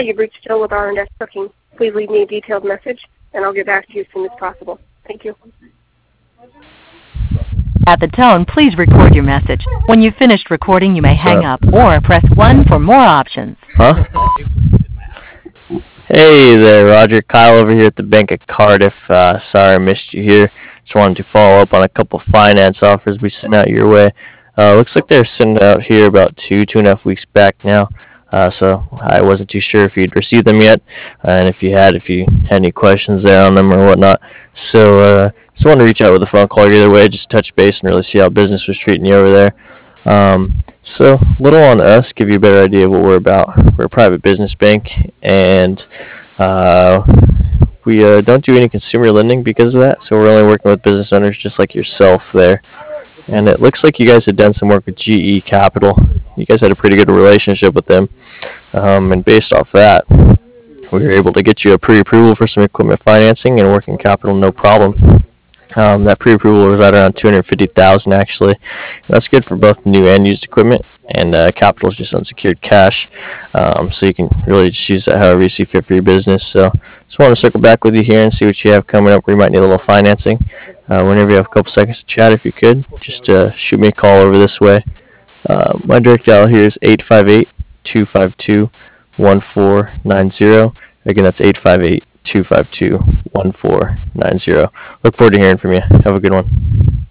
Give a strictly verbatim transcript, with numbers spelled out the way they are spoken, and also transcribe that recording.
you've reached Jill with R and S Trucking. Please leave me a detailed message, and I'll get back to you as soon as possible. Thank you. At the tone, please record your message. When you've finished recording, you may hang up or press one for more options. Huh? Hey there, Roger. Kyle over here at the Bank of Cardiff. Uh, sorry I missed you here. Just wanted to follow up on a couple finance offers we sent out your way. Uh, looks like they're sent out here about two, two and a half weeks back now. Uh, so I wasn't too sure if you'd received them yet, uh, and if you had, if you had any questions there on them or whatnot. So uh, just wanted to reach out with a phone call either way, just touch base and really see how business was treating you over there. Um, so little on us, give you a better idea of what we're about. We're a private business bank, and uh, we uh, don't do any consumer lending because of that. So we're only working with business owners just like yourself there. And it looks like you guys had done some work with G E Capital. You guys had a pretty good relationship with them. Um, and based off that, we were able to get you a pre-approval for some equipment financing and working capital, no problem. Um, that pre-approval was right around two hundred fifty thousand dollars actually. That's good for both new and used equipment, and uh, capital is just unsecured cash. Um, so you can really just use that however you see fit for your business. So just want to circle back with you here and see what you have coming up where you might need a little financing. Uh, whenever you have a couple seconds to chat, if you could, just uh, shoot me a call over this way. Uh, my direct dial here is eight five eight, two five two, one four nine zero. Again, that's eight five eight, two five two, one four nine zero. Look forward to hearing from you. Have a good one.